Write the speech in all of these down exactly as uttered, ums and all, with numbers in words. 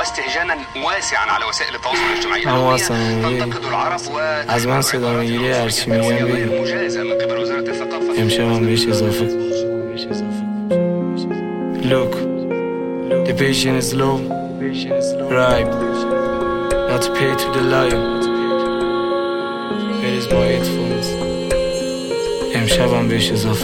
استهجانا واسعا على وسائل التواصل الاجتماعي العالمية تنتقد العرب از من صدا میگیری هرچی میگم بگو. مجازة من قبل وزارة الثقافة. امشب هم بهش اضافه. Look, the patient is low, right, not to pay to the lion. Where is my headphones? امشب هم بهش اضافه.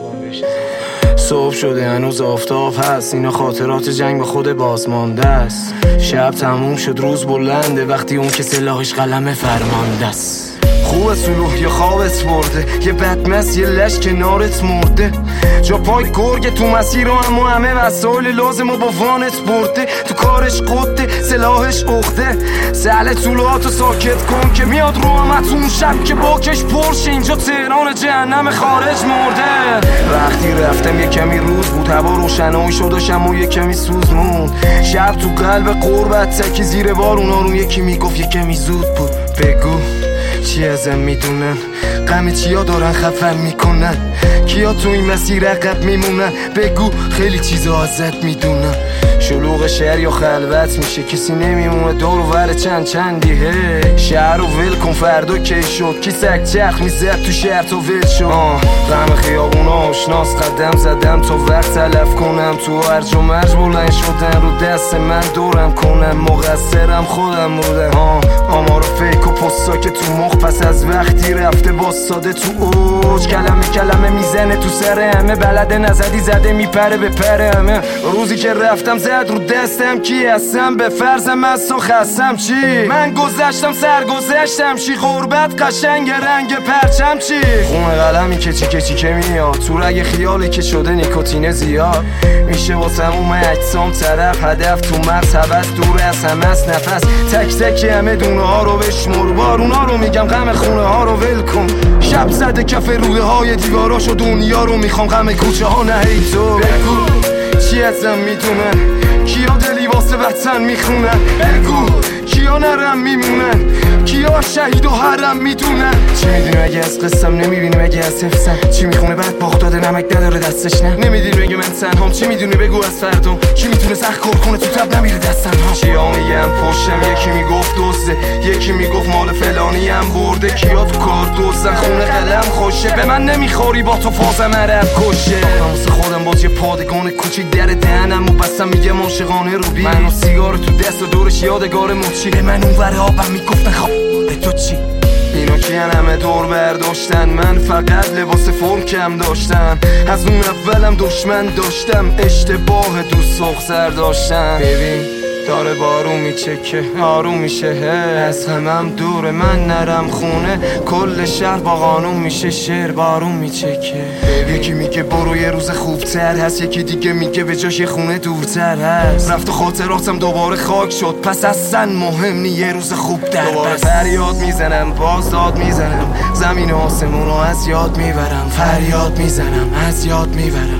صبح شده هنوز آفتاب هست، اینا خاطرات جنگ به خود بازمانده است. شب تموم شد روز بلنده، وقتی اون که سلاحش قلم فرمانده است. خوب سلوح یا خوابت برده، یه بدمست یه لش کنارت مرده، جا پای گرگ تو مسیر رو اما همه وسایل لازم و با وانت برده. تو کارش قده سلاحش اخته، سهل طولاتو ساکت کن که میاد رو همتون شب که باکش پرش. اینجا تهران جهنم خارج مرده. وقتی رفتم یه کمی روز بود، هوا روشنایی شد و شمو یه کمی سوز موند. شب تو قلب قربت تکی زیر بارون آروم یکی میگفت یه کمی زود بود. بگو چی ازم میدونن، غم چیا دارن خفم میکنن، کیا تو این مسیر عقب میمونن. بگو خیلی چیزا ازت میدونن. شلوغ شهر یا خلوت میشه، کسی نمیمونه دور و ور چند چندی. هی شهر رو ول کن فردا کی شد، کی سگ چرخ میزد تو شهر تا ول شد. غم خیابون آشناس قدم زدم تا وقت تلف کنم، تو هرج و مرج بلند شدن رو دست من دورم کنم. مقصرم خودم بودم. آمار فیک و پستا که تو مخ پس از وقتی رفته باستاده تو اوج. کلمه کلمه میزنه تو سر همه، بلده نزدی زده میپره به پره همه. روزی که رفتم زد رو دستم کی هستم، به فرضم از تو خستم چی. من گذشتم سرگذشتم چی، غربت قشنگ رنگ پرچم چی. خون قلمی که چی که چی که میاد تو رگ خیالی که شده نیکوتین زیاد. میشه واسم اومه اجسام طرف هدف تو مغز هوس دور از همه است نفس. تک تک همه دونه ها رو بشمر، بارونا رو میگم غم خونه ها رو ول کن. شب زده کف روده های دیواراش و دنیا رو میخوام، غم کوچه ها نه ای تو. بگو چی ازم میدونن، کیا دلی واسه وطن میخونن. بگو کیا نرم میمونن، کیا شهید و حرم میدونن. چی میدونی اگه از قصم، نمیبینی اگه از حفظم. چی میخونه بعد باخت داده نمک نداره دستش نه. نمیدونی بگه من تنهام، چی میدونی بگو از فردام. کی میتونه سخت کار کنه تو تب نمیره دستم ها. چیا میگم پشتم، یکی میگفت دوسته، یکی میگفت مال فلانی هم برده. کیا تو کار دوستن خونه قلم خوشه، به من نمیخوری با تو فازم عرب کشه. واسه خودم باز یه پادگان کوچیک در دهنم و بستم میگم عاشقانه رو بی. من و سیگار تو دست و دورش یادگار مچی. به من اون ور آبم میگفتن خواب به تو چی. اینا کیان همه دور برداشتن، من فقط لباس فرم کم داشتم. از اون اولم دشمن داشتم، اشتباه دوست سر داشتم. ببین داره بارون میچکه آروم میشه، از همم دوره من نرم خونه. کل شهر با قانون میشه شعر بارون میچکه. یکی میگه برو یه روز خوبتر هست، یکی دیگه میگه به جاش یه خونه دورتر هست. رفت و خاطراتم دوباره خاک شد، پس اصلا مهم نی یه روز خوب در دوباره فریاد میزنم باز داد میزنم، زمین و آسمون رو از یاد میبرم. فریاد میزنم از یاد میبرم،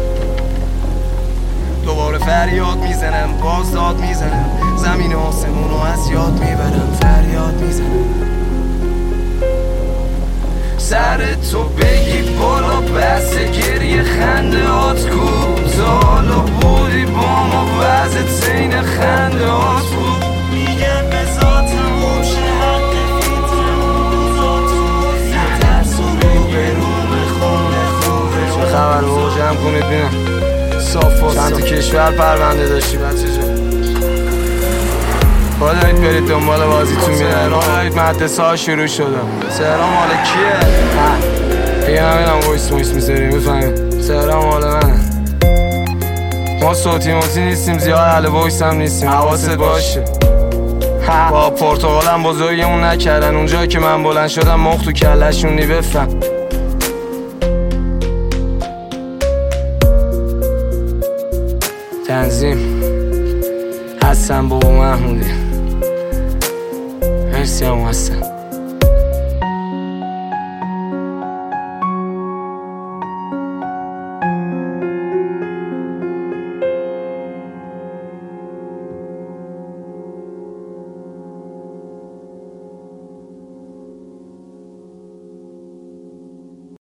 دوباره فریاد میزنم باز داد میزنم، زمین و آسمون رو از یاد میبرم. فریاد میزنم سر تو بگی بالا، بس گریه خنده هات کوتالا بودی با ما، وزت زین خنده هات بود. میگم به ذاتم باشه حق فیترم ذاتم، ترس و رو به رو خونه خوبه. چه خبر بابا جمع کنید بینم صاف چند تا کشور پرونده داشتی بچه جان. با دارید برید دنبال بازیتون میره، را دارید مدرسه ها شروع شده. سهران مال کیه؟ دیگه نمیدم ویس مویس میذاریم بفهمیم. سهران مال منه، ما صوتی موتی نیستیم، زیاد اهل ویس هم نیستیم، حواست باشه. با پرتغالم بزرگمون نکردن، اونجایی که من بلند شدم مخ تو کلشون نی. بفهم تنظیم حسن بابا محمودی. مرسی هم حسن.